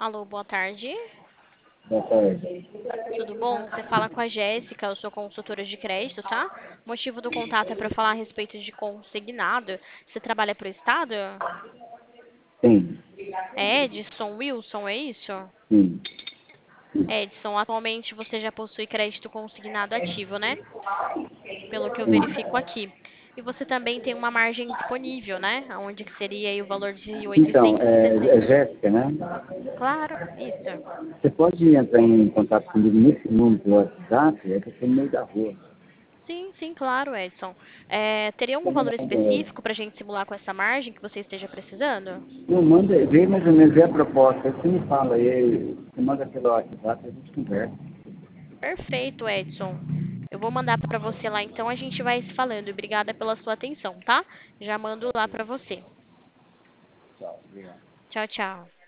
Alô, boa tarde. Boa tarde. Tudo bom? Você fala com a Jéssica, eu sou consultora de crédito, tá? O motivo do contato é para falar a respeito de consignado. Você trabalha para o Estado? Sim, É Edson Wilson, é isso? sim, Edson, atualmente você já possui crédito consignado ativo, né? Pelo que eu sim. verifico aqui. E você também tem uma margem disponível, né? Onde que seria aí o valor de Então, 860. Jéssica, né? Claro, isso. Você pode entrar em contato comigo nesse número do WhatsApp? É que eu estou no meio da rua. Sim, sim, claro, Edson. Teria algum Então, valor específico para a gente simular com essa margem que você esteja precisando? não, manda, vê mais ou menos, vê a proposta. Aí você me fala, aí você manda pelo WhatsApp e a gente conversa. Perfeito, Edson. Eu vou mandar para você lá, então a gente vai se falando. Obrigada pela sua atenção, tá? Já mando lá para você. Tchau, obrigado. Tchau, tchau.